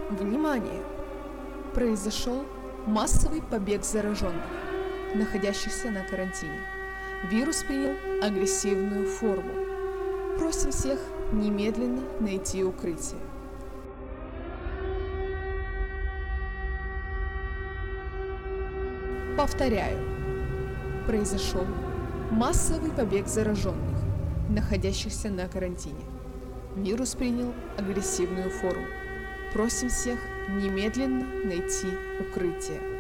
Внимание! Произошел массовый побег зараженных, находящихся на карантине. Вирус принял агрессивную форму. Просим всех немедленно найти укрытие. Повторяю, произошел массовый побег зараженных, находящихся на карантине. Вирус принял агрессивную форму. Просим всех немедленно найти укрытие.